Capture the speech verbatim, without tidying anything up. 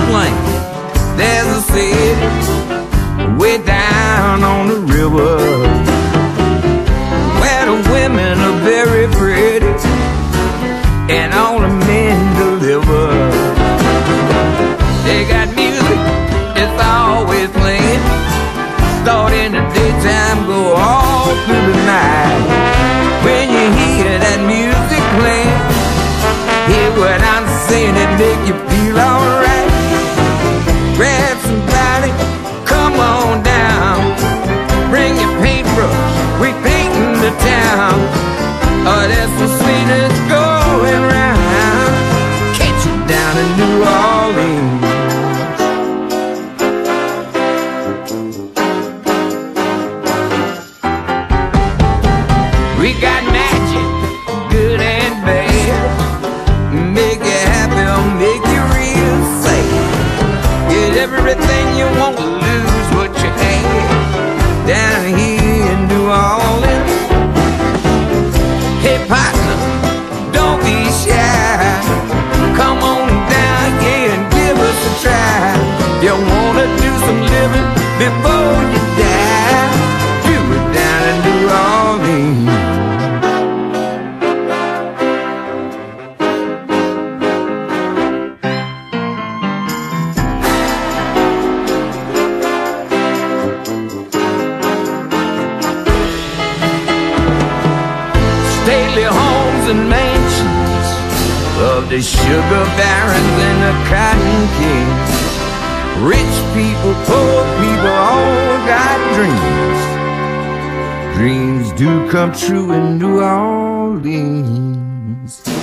Lane. There's a city way down on the river where the women are very pretty and all the men deliver. They got music, it's always playing. Start in the daytime, go all through the night. When you hear that music playing, hear what I'm saying, it make you feel alright. Grab somebody, come on down. Bring your paintbrush, we painting the town. Oh, there's some sweetness going round. Catch you down in New Orleans. We got magic, good and bad. Make you happy or make you real sad. Get everything you want, lose what you had. Down here in New Orleans. Hey partner, don't be shy. Come on down here and give us a try. You wanna do some living before you die? Do it down in New Orleans. Stately homes and mansions of the sugar barons and the cotton kings. Rich people, poor people, all got dreams. Dreams do come true in New Orleans.